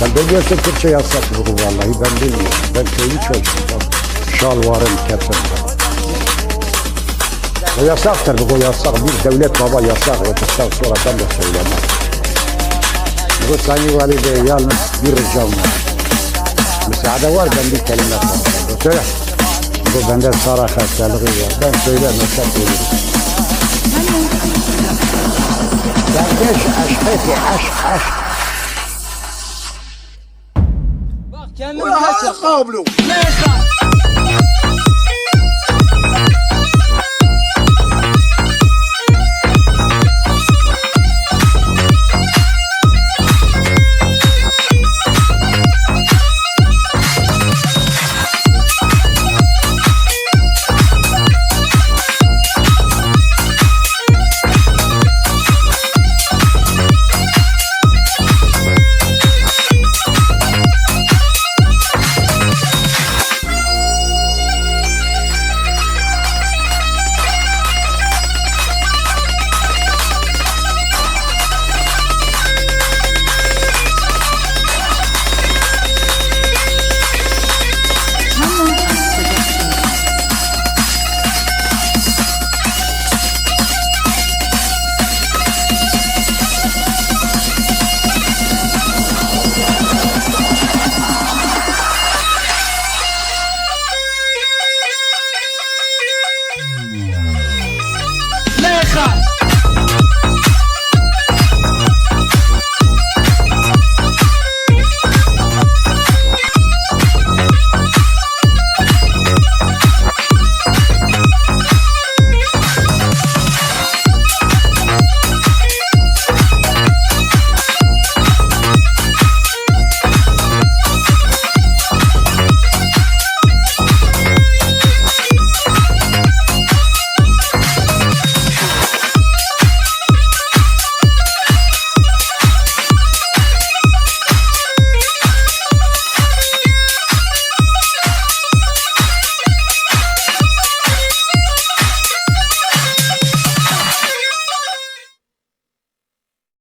Sen biliyorsun Türkçe yasak bu vallahi ben bilmiyorum. Ben köylü çocuğum. Şalvarım, kefenim. Bu yasaktır bu yasak. Bir devlet baba yasak. Ötükten sonra ben de söylemem. Bu Sayın Vali Bey yalnız bir ricam var. Müsaade var ben bir kelime konuşayım. Söyle. Bu bende sarı hastalığı var. Ben söylemezsem ölürüm. Kardeş aşketi aşk. Bak kendini kaçır.